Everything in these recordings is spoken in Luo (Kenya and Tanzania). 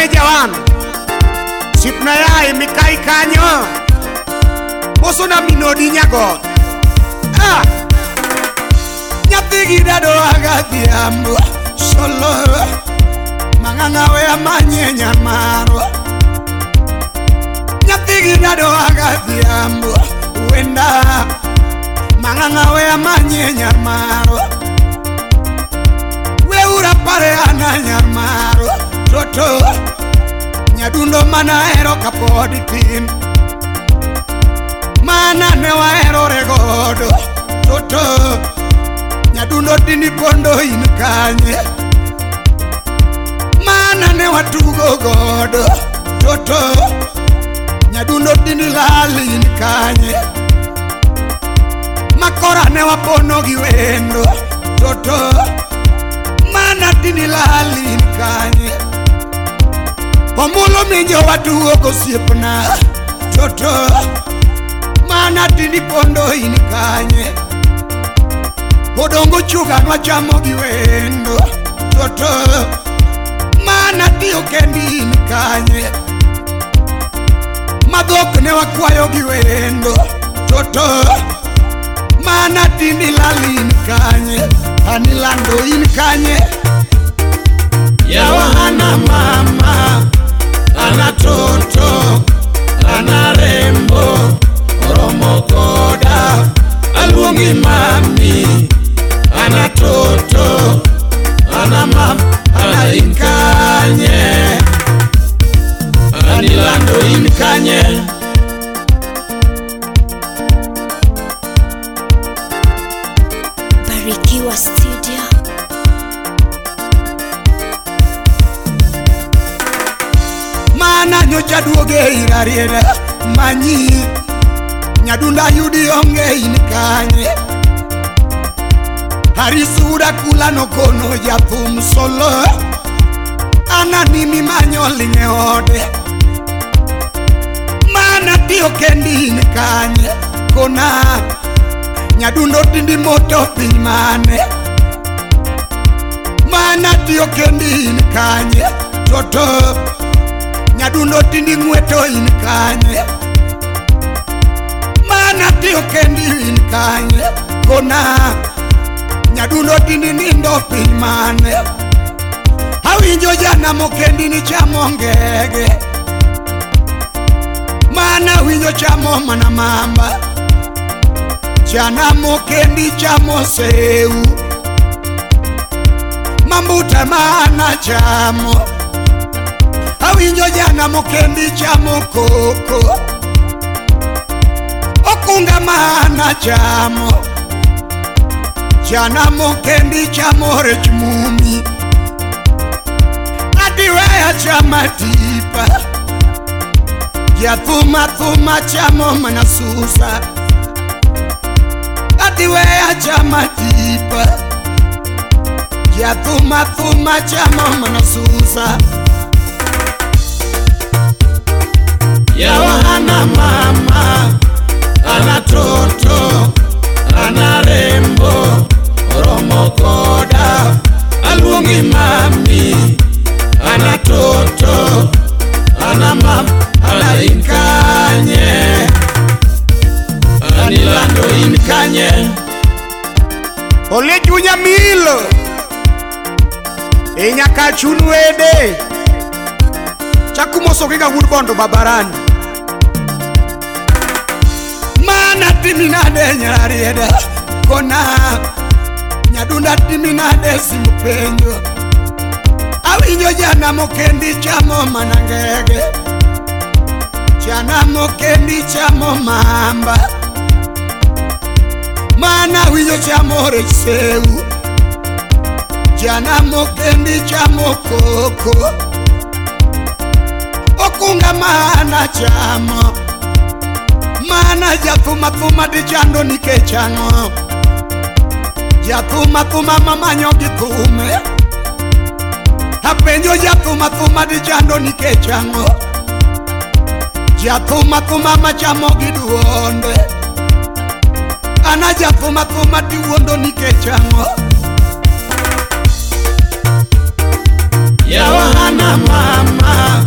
ne jawan sipna ya mikai kanyo boso na minodi nyago nyati gidado agadiambo solo manganga we amanye nyamaro nyati gidado agadiambo wenda manganga we amanye nyamaro we ura pare ana nyamaro toto nyadundo mana ero kapodi tin mana ne wa ero regodo toto nyadundo dini pondo inkanye mana ne wa tugo godo toto nyadundo dini lali inkanye makora ne wa pono giwendo toto mana dini lali inkanye Omulo minjo watu oko siepna toto mana dini pondo inkanye Odongo chuga nwa chamo giwendo toto mana dio kendi inkanye Madok ne wakwayo giwendo toto mana dini lali inkanye Anilando inkanye Yawa ana mama ana toto ana rembo oromo koda alungi mami ana toto ana mam ana inkanye anilando inkanye Barikiwa Studio. Mana nyocha duoge irarieda manyi nyadunda yudi onge inkanye Harisuda kula no kono japum solo Ananimi manyoli ngeode Mana dio kendi inkanye Kona nyadundo dindi moto pinymane Mana dio kendi inkanye Toto nyadundo dindi ngweto inkanye Mana dio kendi inkanye Kona nyadundo dindi nindo pinymane Awinjo jana mokendi ni chamo ngege Mana winjo chamo mana mamba Jana mokendi chamo seu Mambuta mana chamo Awinjo jana mokendi chamo koko Okunga mana chamo Jana mokendi chamo rechmumi Adiwea chama tipa Ya thuma chamo manasusa Adiwea chama tipa Ya thuma chamo manasusa Yawa ana mama ana toto ana rembo oromo koda alungi mami ana toto ana mam ana inkanye anilando inkanye Ole junya milo Inyaka chunwede Chakumoso kika gurbondo babarani Mana timinade nyararieda Kona nyadunda timinade simupenyo Awinyo jana mokendi chamo manangege Jana mokendi chamo mamba Mana winyo chamo rechseu Jana mokendi chamo koko Okunga mana chamo Mana jathuma di jando nikechango Jathuma mama nyogi thume Apenjo jathuma di jando nikechango Jathuma machamo giduonde Ana jathuma di wondo nikechango Yawa ana mama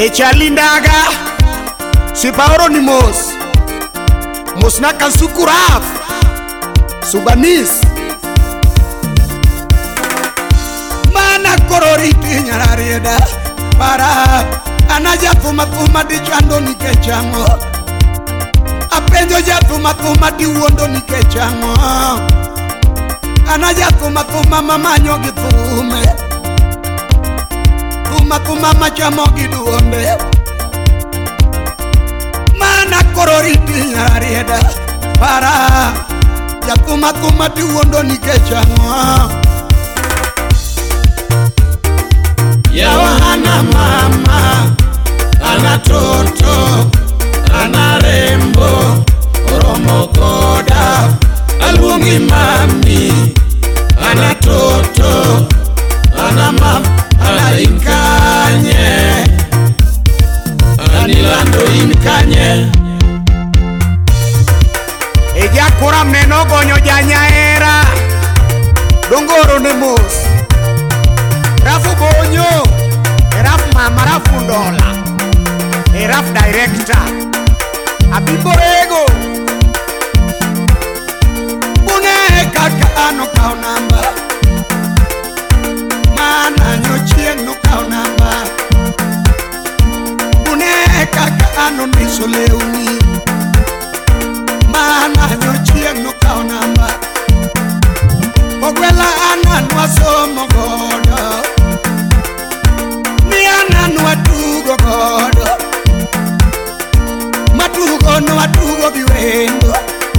Echalindaga Sipaoro ni mos na Kansukuraf Subanis Mana kororiti nyararieda Para Anaja puma di chando ni kechango Apenjo ja puma di wondo ni kechango Anaja puma mama nyogi pume Puma machamo giduonde Mana kororiti nyararieda Para Ya puma di wondo ni kechango Yawa ana mama Ana toto Ana rembo Oromo koda Alungi mami Ana toto Ana mam Ana inkanye Anilando inkanye Eja kura meno gonyo janya era Dongoro nemos Rafu bonyo Rafu mama rafu ndola Rafu director Abiborego Bune kaka ano kao namba Mana nyochien no kao namba Bune kaka ano niso leuni Mana nyochien no kao namba Ogwela ana nwaso mogodo Ni ana nwatugo godo Matugo no atugo biwendo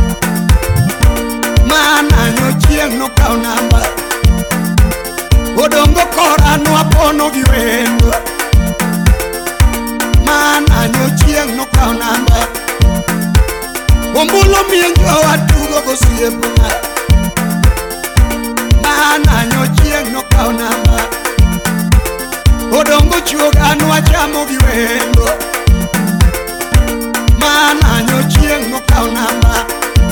Mana nyochien no kao namba Odongo kora no apono biwendo Mana nyochien no kao namba Ombulo mienjo atugo gosiepuna Mana nyochien no kao namba Odongo chuoga no achamo giwendo Mana nyochien no kao namba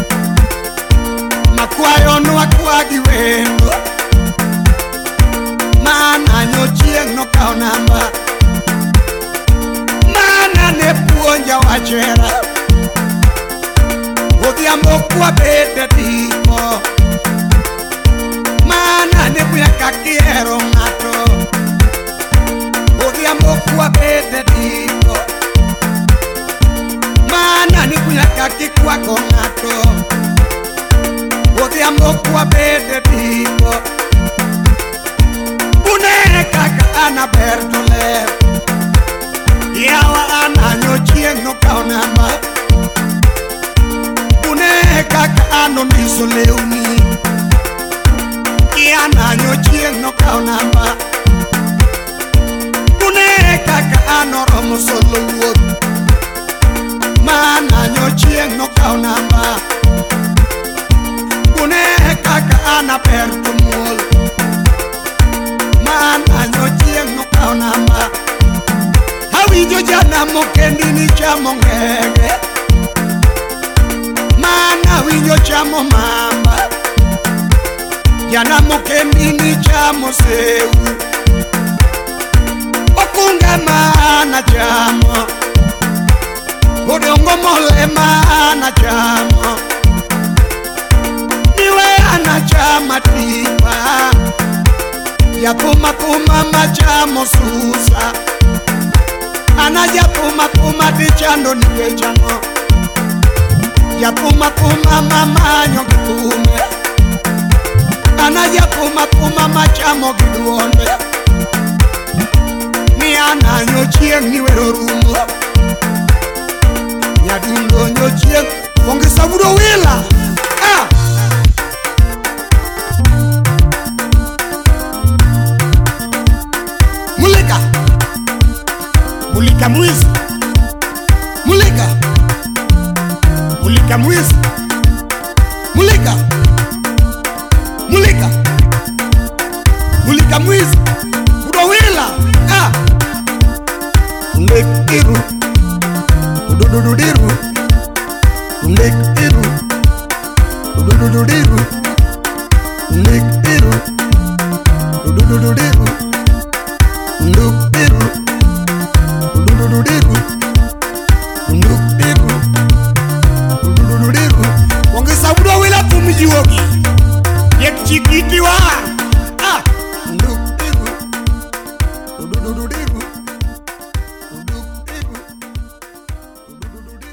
Makwayo no akwa giwendo Mana nyochien no kao namba Mana ne puonja wachera Odhiambo kwa bede tipo Mana ne puya kakiero ngato Odhiambo kwa bede tipo Mana ne puya kakikwako ngato Odhiambo kwa bede tipo Bune kaka ana bertole Yawa ana nyochien no kao namba Bune kaka ano niso leuni Ana nyochien no kao namba Bune kaka ano romo solo uot Mana nyochien no kao namba Bune kaka ana perto mol Mana nyochien no kao namba Hawijo jana mokendi ni chamo ngege Mana winjo chamo mamba Jana mokendi ni chamo seu Okunga mana chamo Odongo mole mana chamo Niwe ana chama tipa Ya puma machamo susa Ana ya puma tichando ni kechamo Ya puma mama nyokume Ana ya puma machamo giduonde Ni ana nyochien ni wero rumo Nyadundo nyochien Fongi saburo wila Mulika Mulika mwizi Mulika Mulika mwizi Mulika Mulika Mulika mwizi Udowila Undekiru Udududiru Undekiru Udududiru Undekiru Udududiru Undekiru juogi, yek chikiti wang'.